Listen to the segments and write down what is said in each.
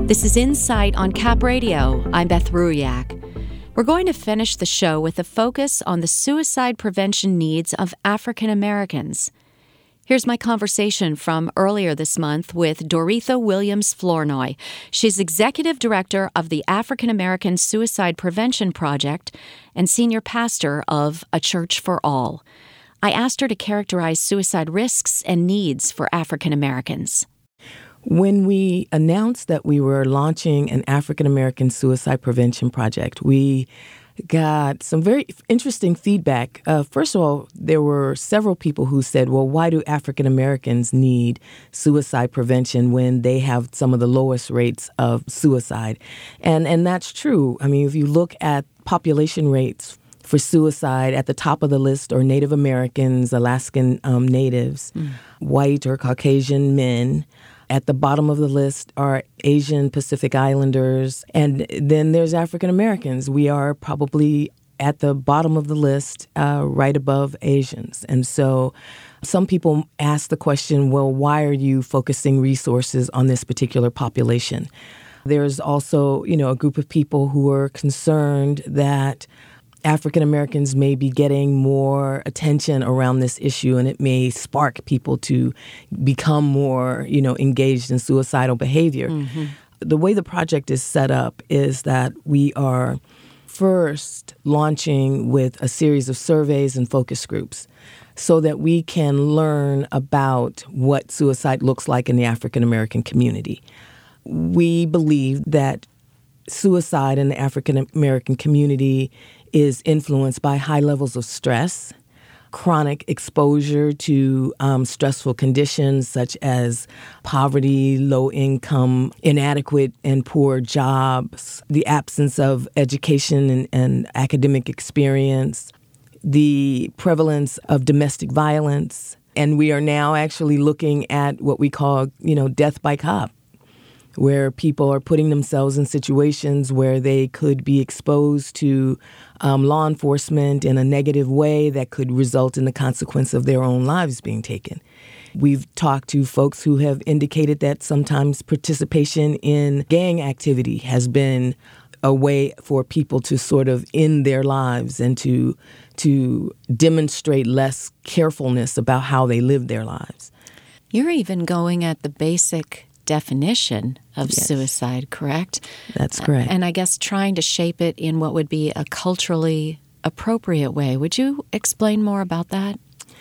This is Insight on Cap Radio. I'm Beth Ruyak. We're going to finish the show with a focus on the suicide prevention needs of African Americans. Here's my conversation from earlier this month with Doretha Williams Flournoy. She's Executive Director of the African American Suicide Prevention Project and Senior Pastor of A Church for All. I asked her to characterize suicide risks and needs for African Americans. When we announced that we were launching an African American Suicide Prevention Project, we got some very interesting feedback. First of all, there were several people who said, well, why do African Americans need suicide prevention when they have some of the lowest rates of suicide? And that's true. I mean, if you look at population rates for suicide, at the top of the list are Native Americans, Alaskan natives, white or Caucasian men. At the bottom of the list are Asian Pacific Islanders, and then there's African Americans. We are probably at the bottom of the list, right above Asians. And so some people ask the question, well, why are you focusing resources on this particular population? There's also, a group of people who are concerned that African Americans may be getting more attention around this issue, and it may spark people to become more, engaged in suicidal behavior. Mm-hmm. The way the project is set up is that we are first launching with a series of surveys and focus groups so that we can learn about what suicide looks like in the African American community. We believe that suicide in the African American community is influenced by high levels of stress, chronic exposure to stressful conditions such as poverty, low income, inadequate and poor jobs, the absence of education and academic experience, the prevalence of domestic violence. And we are now actually looking at what we call, death by cop, where people are putting themselves in situations where they could be exposed to law enforcement in a negative way that could result in the consequence of their own lives being taken. We've talked to folks who have indicated that sometimes participation in gang activity has been a way for people to sort of end their lives and to demonstrate less carefulness about how they live their lives. You're even going at the basic definition of suicide, correct? That's correct. And I guess trying to shape it in what would be a culturally appropriate way. Would you explain more about that?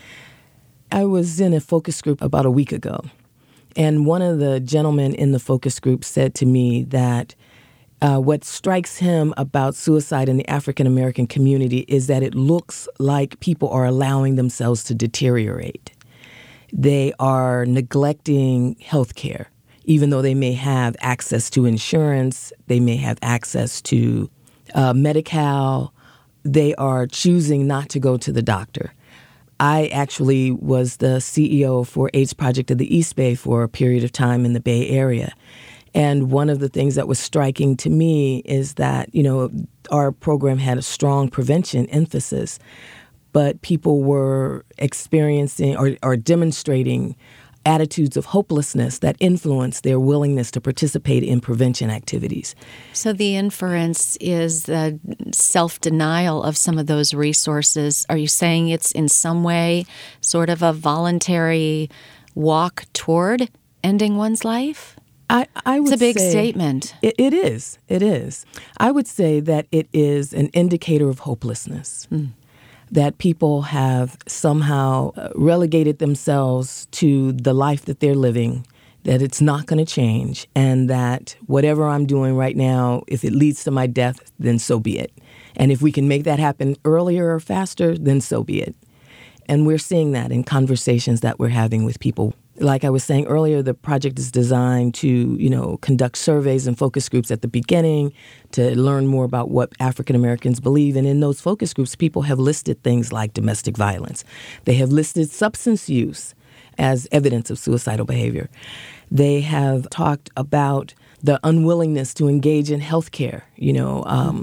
I was in a focus group about a week ago, and one of the gentlemen in the focus group said to me that what strikes him about suicide in the African American community is that it looks like people are allowing themselves to deteriorate. They are neglecting health care. Even though they may have access to insurance, they may have access to Medi-Cal, they are choosing not to go to the doctor. I actually was the CEO for AIDS Project of the East Bay for a period of time in the Bay Area. And one of the things that was striking to me is that, our program had a strong prevention emphasis, but people were experiencing or demonstrating attitudes of hopelessness that influence their willingness to participate in prevention activities. So the inference is the self-denial of some of those resources. Are you saying it's in some way sort of a voluntary walk toward ending one's life? I would say it's a big statement. It is. It is. I would say that it is an indicator of hopelessness. That people have somehow relegated themselves to the life that they're living, that it's not going to change, and that whatever I'm doing right now, if it leads to my death, then so be it. And if we can make that happen earlier or faster, then so be it. And we're seeing that in conversations that we're having with people. Like I was saying earlier, the project is designed to, conduct surveys and focus groups at the beginning to learn more about what African Americans believe. And in those focus groups, people have listed things like domestic violence. They have listed substance use as evidence of suicidal behavior. They have talked about the unwillingness to engage in health care,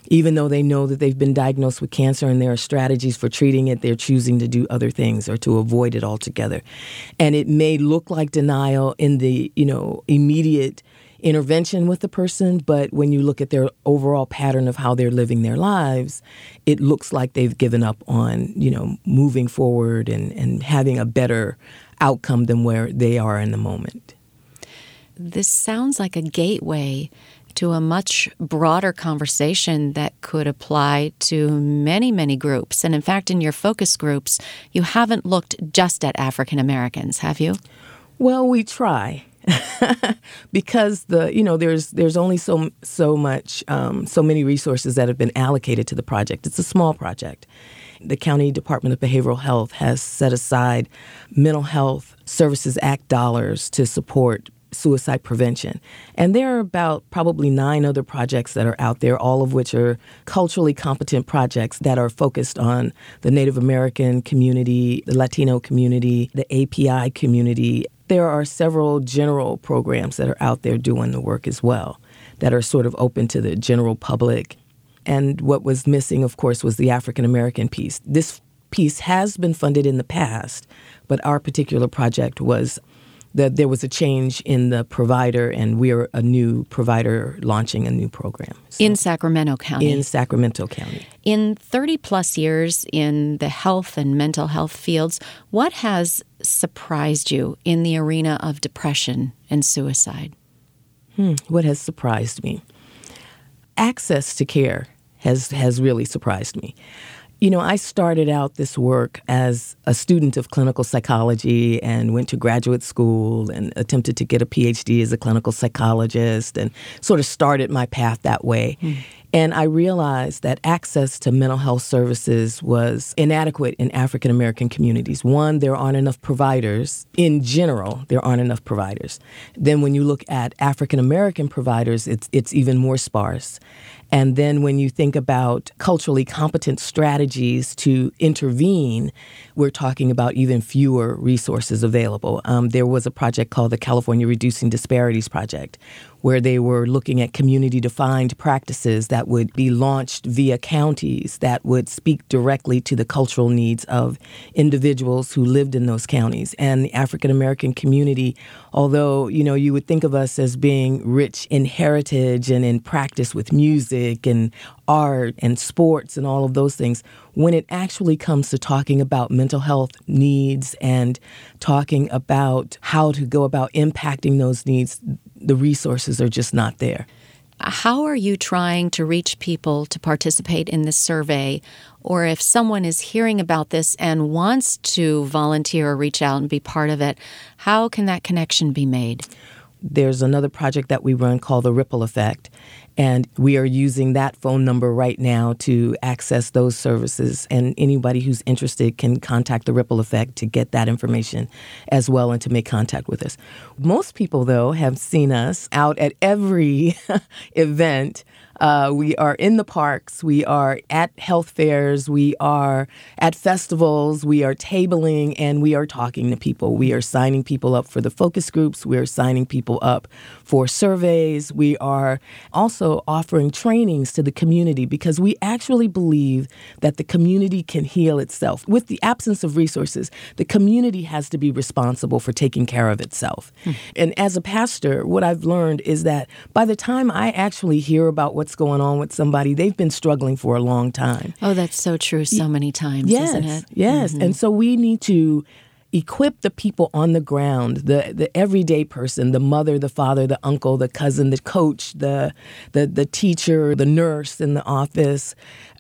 Even though they know that they've been diagnosed with cancer and there are strategies for treating it, they're choosing to do other things or to avoid it altogether. And it may look like denial in the, immediate intervention with the person, but when you look at their overall pattern of how they're living their lives, it looks like they've given up on, moving forward and having a better outcome than where they are in the moment. This sounds like a gateway to a much broader conversation that could apply to many, many groups. And in fact, in your focus groups, you haven't looked just at African Americans, have you? Well, we try. Because there's only so many resources that have been allocated to the project. It's a small project. The County Department of Behavioral Health has set aside Mental Health Services Act dollars to support suicide prevention. And there are about probably 9 other projects that are out there, all of which are culturally competent projects that are focused on the Native American community, the Latino community, the API community. There are several general programs that are out there doing the work as well that are sort of open to the general public. And what was missing, of course, was the African American piece. This piece has been funded in the past, but our particular project was that there was a change in the provider, and we're a new provider launching a new program. In Sacramento County. In Sacramento County. In 30-plus years in the health and mental health fields, what has surprised you in the arena of depression and suicide? What has surprised me? Access to care has really surprised me. I started out this work as a student of clinical psychology and went to graduate school and attempted to get a PhD as a clinical psychologist and sort of started my path that way. And I realized that access to mental health services was inadequate in African American communities. One, there aren't enough providers. In general, there aren't enough providers. Then when you look at African American providers, it's even more sparse. And then when you think about culturally competent strategies to intervene, we're talking about even fewer resources available. There was a project called the California Reducing Disparities Project, where they were looking at community-defined practices that would be launched via counties that would speak directly to the cultural needs of individuals who lived in those counties. And the African-American community, although, you would think of us as being rich in heritage and in practice with music and art and sports and all of those things, when it actually comes to talking about mental health needs and talking about how to go about impacting those needs, the resources are just not there. How are you trying to reach people to participate in this survey? Or if someone is hearing about this and wants to volunteer or reach out and be part of it, how can that connection be made? There's another project that we run called The Ripple Effect, and we are using that phone number right now to access those services. And anybody who's interested can contact The Ripple Effect to get that information as well and to make contact with us. Most people, though, have seen us out at every event. We are in the parks, we are at health fairs, we are at festivals, we are tabling, and we are talking to people. We are signing people up for the focus groups. We are signing people up for surveys. We are also offering trainings to the community because we actually believe that the community can heal itself. With the absence of resources, the community has to be responsible for taking care of itself. And as a pastor, what I've learned is that by the time I actually hear about what's going on with somebody, they've been struggling for a long time. Oh, that's so true so many times, isn't it? Yes. And so we need to equip the people on the ground, the everyday person, the mother, the father, the uncle, the cousin, the coach, the teacher, the nurse in the office,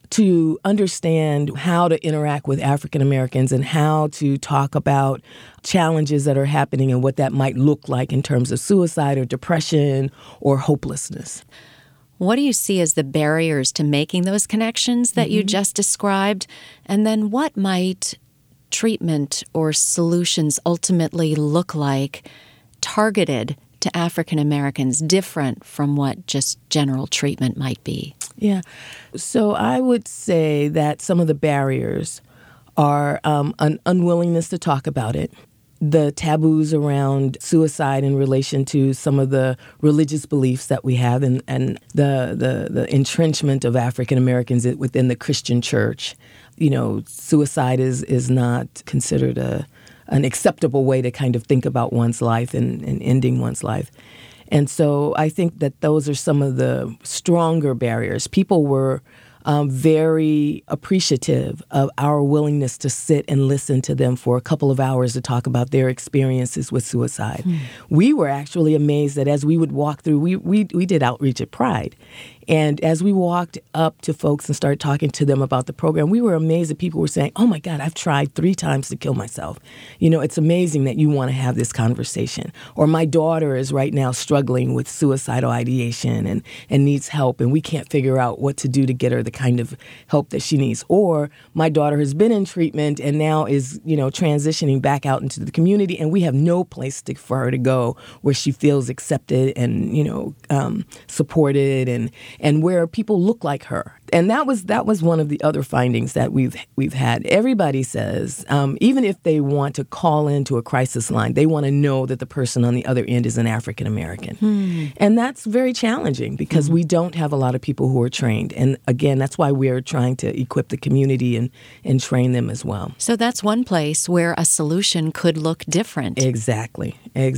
to understand how to interact with African Americans and how to talk about challenges that are happening and what that might look like in terms of suicide or depression or hopelessness. What do you see as the barriers to making those connections that you just described? And then what might treatment or solutions ultimately look like targeted to African Americans, different from what just general treatment might be? Yeah. So I would say that some of the barriers are an unwillingness to talk about it. the taboos around suicide in relation to some of the religious beliefs that we have and the entrenchment of African Americans within the Christian church. You know, suicide is not considered an acceptable way to kind of think about one's life and ending one's life. And so I think that those are some of the stronger barriers. People were very appreciative of our willingness to sit and listen to them for a couple of hours to talk about their experiences with suicide. We were actually amazed that as we would walk through, we did outreach at Pride. And as we walked up to folks and started talking to them about the program, we were amazed that people were saying, oh, my God, I've tried 3 times to kill myself. You know, it's amazing that you want to have this conversation. Or my daughter is right now struggling with suicidal ideation and needs help, and we can't figure out what to do to get her the kind of help that she needs. Or my daughter has been in treatment and now is, you know, transitioning back out into the community, and we have no place for her to go where she feels accepted and, you know, supported and where people look like her. And that was one of the other findings that we've had. Everybody says, even if they want to call into a crisis line, they want to know that the person on the other end is an African American. And that's very challenging because we don't have a lot of people who are trained. And again, that's why we're trying to equip the community and train them as well. So that's one place where a solution could look different. Exactly.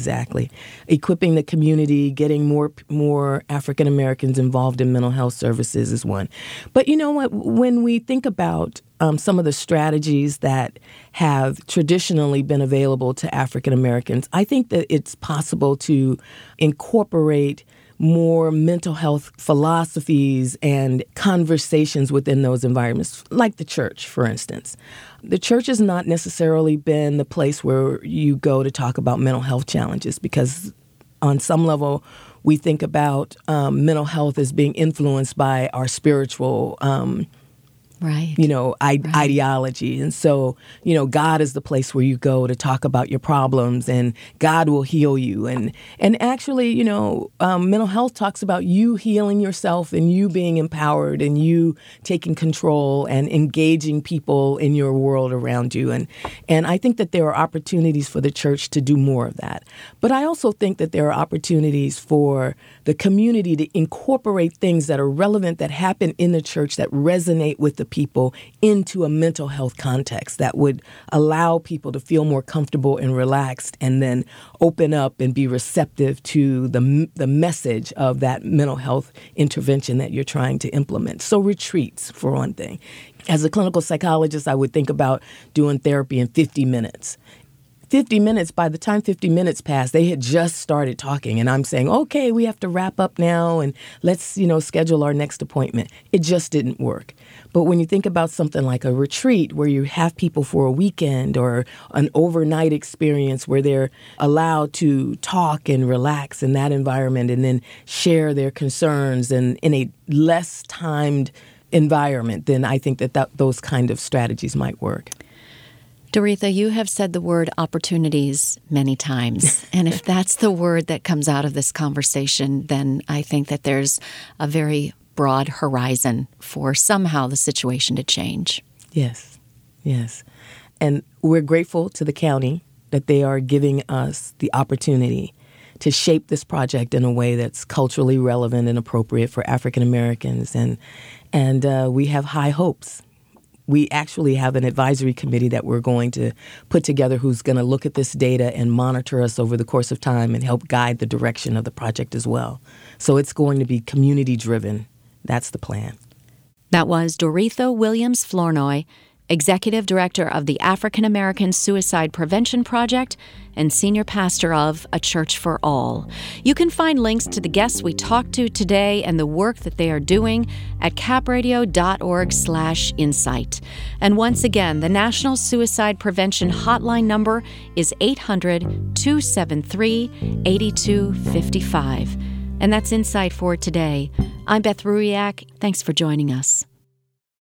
Equipping the community, getting more African Americans involved in mental health services is one. But you know what? When we think about some of the strategies that have traditionally been available to African Americans, I think that it's possible to incorporate more mental health philosophies and conversations within those environments, like the church, for instance. The church has not necessarily been the place where you go to talk about mental health challenges because on some level, we think about mental health as being influenced by our spiritual ideology. And so, you know, God is the place where you go to talk about your problems and God will heal you. And actually, you know, mental health talks about you healing yourself and you being empowered and you taking control and engaging people in your world around you. And I think that there are opportunities for the church to do more of that. But I also think that there are opportunities for the community to incorporate things that are relevant that happen in the church that resonate with the people into a mental health context that would allow people to feel more comfortable and relaxed and then open up and be receptive to the message of that mental health intervention that you're trying to implement. So retreats, for one thing. As a clinical psychologist, I would think about doing therapy in 50 minutes. 50 minutes, by the time 50 minutes passed, they had just started talking. And I'm saying, okay, we have to wrap up now and let's, you know, schedule our next appointment. It just didn't work. But when you think about something like a retreat where you have people for a weekend or an overnight experience where they're allowed to talk and relax in that environment and then share their concerns and in a less timed environment, then I think that those kind of strategies might work. Doretha, you have said the word opportunities many times. And if that's the word that comes out of this conversation, then I think that there's a very broad horizon for somehow the situation to change. Yes. And we're grateful to the county that they are giving us the opportunity to shape this project in a way that's culturally relevant and appropriate for African Americans. And we have high hopes. We actually have an advisory committee that we're going to put together who's going to look at this data and monitor us over the course of time and help guide the direction of the project as well. So it's going to be community-driven. That's the plan. That was Doretha Williams Flournoy, Executive Director of the African American Suicide Prevention Project and Senior Pastor of A Church for All. You can find links to the guests we talked to today and the work that they are doing at capradio.org/insight. And once again, the National Suicide Prevention Hotline number is 800-273-8255. And that's Insight for today. I'm Beth Ruiak. Thanks for joining us.